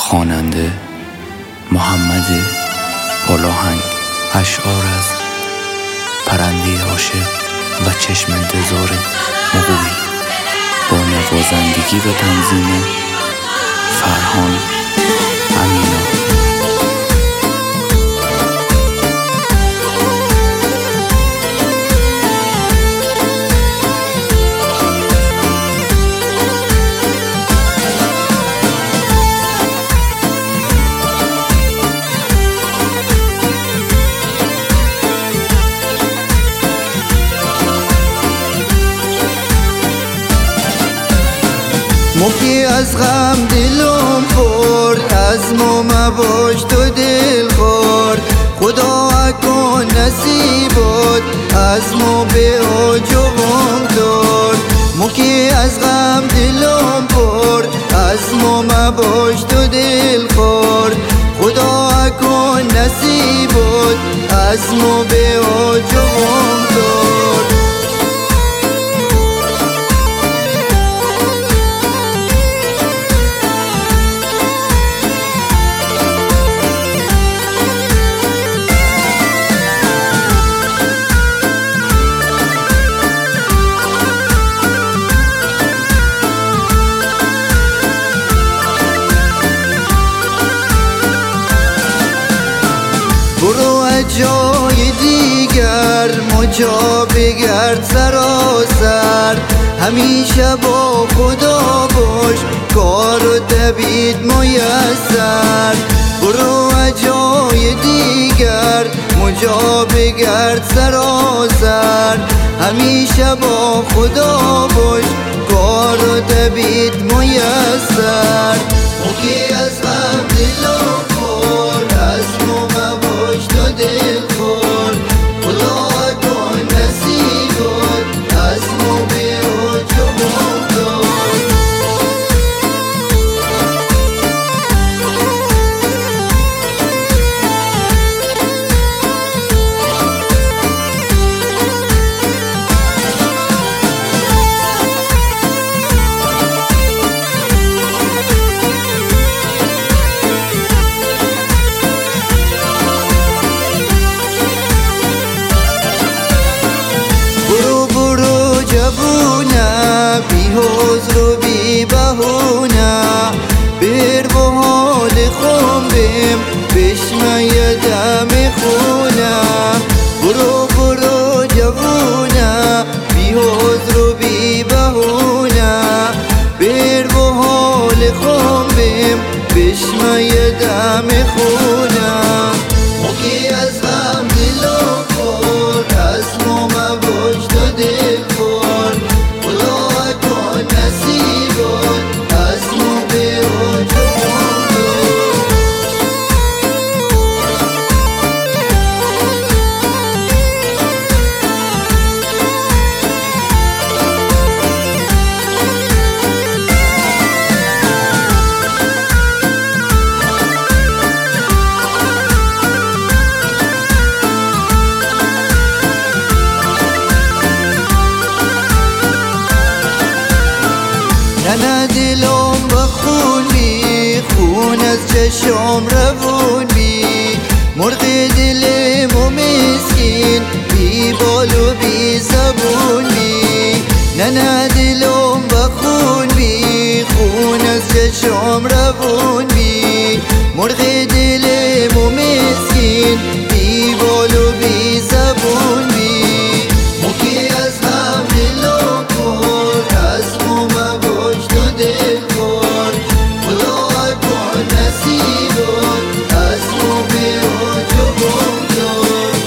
خواننده محمد پالاهنگ. اشعار از پرنده عاشق و چشم انتظار مغوی با نوازندگی و تنظیم فرهان امینا. موکی از غم دلم برد، از ما مباش تو دل خورد. خدا کن نصیبات از ما به آجوان داد. موکی از غم دلم برد، از ما مباش تو دل خورد. خدا کن نصیبات از ما به آجوان داد. برو جای دیگر مجا بگرد سراسر. همیشه با خدا باش کار و دوید میسر. برو جای دیگر مجا بگرد سراسر. همیشه با خدا باش کار و دوید میسر. موکی از غم دلم برد، از ما مباش تو دل خورد. خدا کن نصیبات از ما به آجوان داد. بی حضر و بی بهونه بر با حال خوبم بشمه دم خونه. برو جوونه بی حضر و بی بهونه بر با حال خوبم بشمه دم خونه. موکی از غم دلم برد، از ما مباش تو دل خورد. خدا کن نصیبات از ما به آجوان داد. نه دلم با خون بی خون از چشم روون بی. مرغ دلم و مسکین بی بال و بی زبون بی. نه دلم با خون بی خون از چشم روون بی. مرغ دلم و مسکین بی بال و بی زبون بی. موکی از غم دلم برد، از ما مباش تو دل خورد. خدا کن نصیبات از ما به آجوان داد.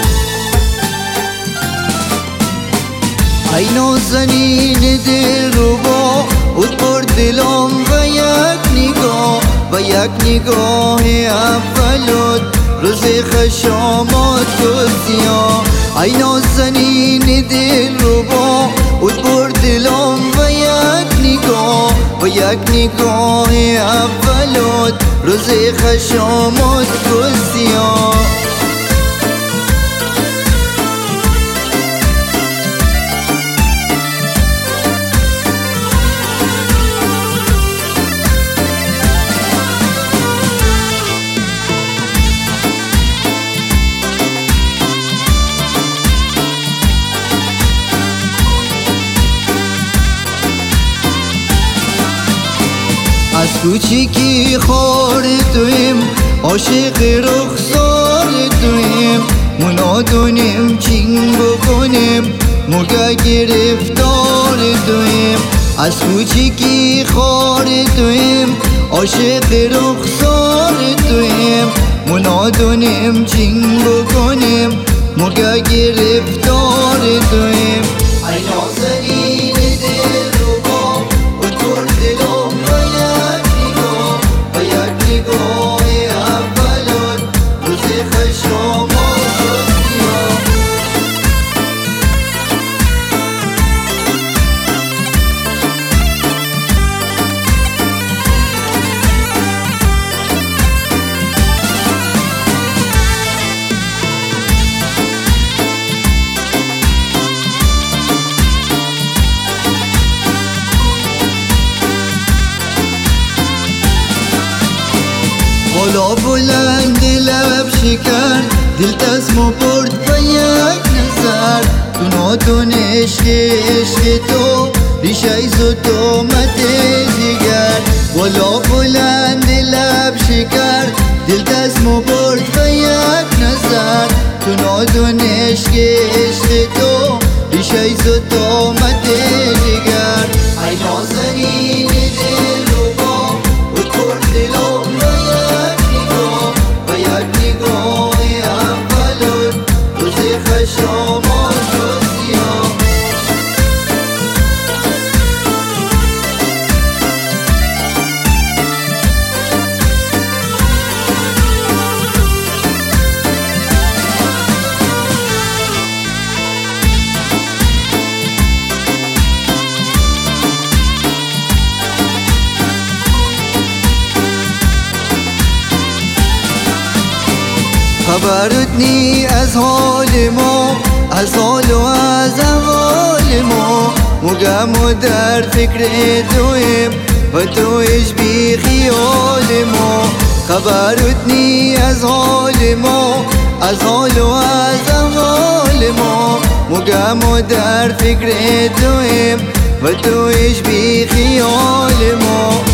ای نازنین دل رو با خود برد دلم و یک نگاه اولات روز خشامات کسیا. ای نازنین دل رو با خود برد دلم و یک نگاه اولات روز خشامات کسیا. کوچیکی خار تویم، عاشق رخسار تویم، منادونیم چین بکنیم، موگه گرفتار تویم. از کوچیکی خار تویم، عاشق رخسار تویم، منادونیم چین بکنیم، موگه گرفتار تویم. ای نازنین دلربا ادور دلم و یک نگاه اولان روز خشام شد سیاه. بالا بلند لب شکر، دل تزمو برد با یک نظر. تو نادون عشق تو ریشه زد آمد دیگر. بالا بلند لب شکر، دل تزمو برد با یک نظر. تو نادون عشق تو ریشه زد آمد دیگر. ای نازنین دلربا ادور دلم خشام شد سیاه. خبرت نی از حال ما، از حال و از احوال ما. موگم در فکر تویم و تویش بی خیال ما. خبرت نی از حال ما، از حال و از احوال ما. موگم در فکر تویم و تویش بی خیال ما.